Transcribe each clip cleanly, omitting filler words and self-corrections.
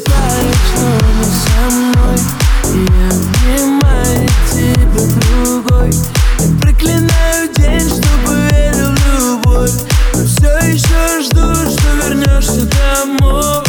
засыпаешь, но не со мной. Я обнимаю тебя другой. Я проклинаю день, что поверил в любовь, но все еще жду, что вернешься домой.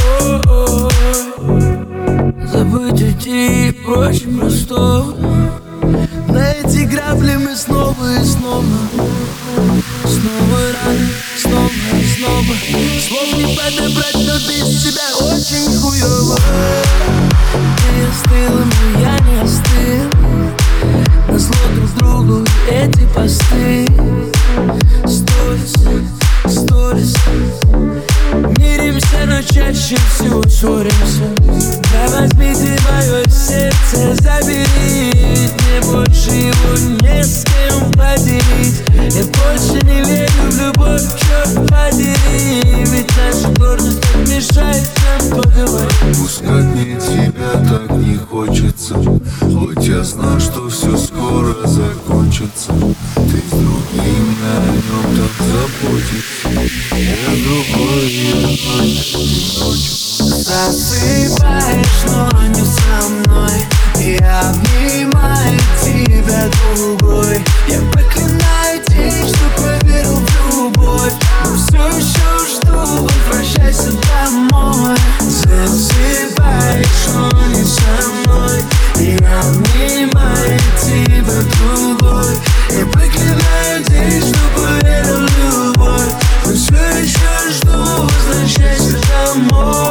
Забыть уйти проще простого. На эти грабли мы снова и снова. Снова рано, снова и снова. Слов не подобрать, но без тебя очень хуёво. Ты остыла, но я не остыл. Назло друг другу эти посты. Сторис. Миримся, но чаще всего ссоримся. Да возьми ты мое сердце, забери. Мне больше его не с кем поделить. Я больше не верю в любовь, черт подери. Ведь наша гордость так мешает нам поговорить. Пускать мне тебя так не хочется, хоть я знаю, что все скоро закончится. Ты с другим на нем так заботишься. Я другой, я ночью. Засыпаешь, но не со мной. Я обнимаю тебя другой. Я проклинаю день, что поверил в любовь, но все еще жду, возвращайся домой. Засыпаешь, но не со мной. Я обнимаю тебя другой. Я проклинаю день, что поверил в любовь, но все еще жду, возвращайся домой.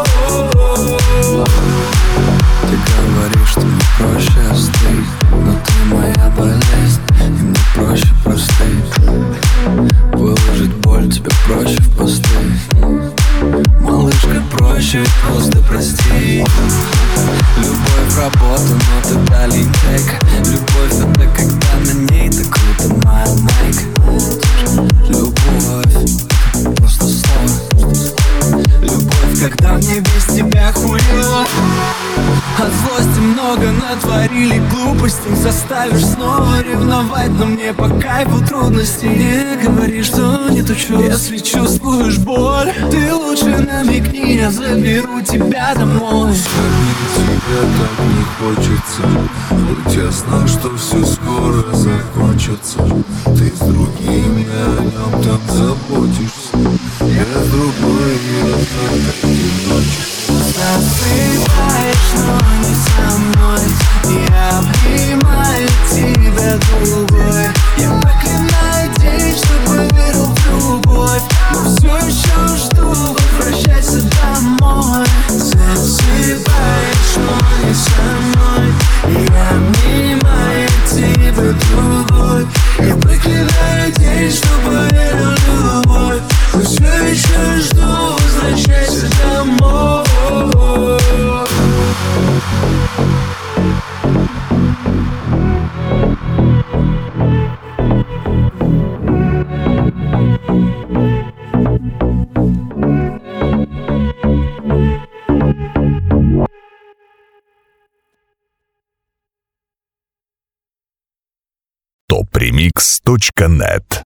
Ты говоришь, что мне проще остыть, но ты моя болезнь, и мне проще простыть. Выложить боль тебе проще в посты. Малышка, проще ведь просто прости. Любовь работа, но ты та линейка. Любовь это когда на ней так круто, моя майка. Любовь просто слово. Любовь, когда мне без тебя хуёво. От злости много натворили глупостей. Заставишь снова ревновать, но мне по кайфу трудности. Не говори, что не тучу, если чувствуешь боль. Ты лучше намекни, я заберу тебя домой. Тебя так не хочется, хоть я знаю, что все скоро закончится. Ты с другим, я о нем там заботишься. Я с другой, я так одиночек. Засыпаешь, но не со мной. Я обнимаю тебя другой. Я проклинаю день, что поверил в любовь, но все еще жду, возвращайся домой. Засыпаешь, но не со мной. Я обнимаю тебя другой. Я проклинаю день, что поверил в любовь, но все еще жду, возвращайся домой. topremix.net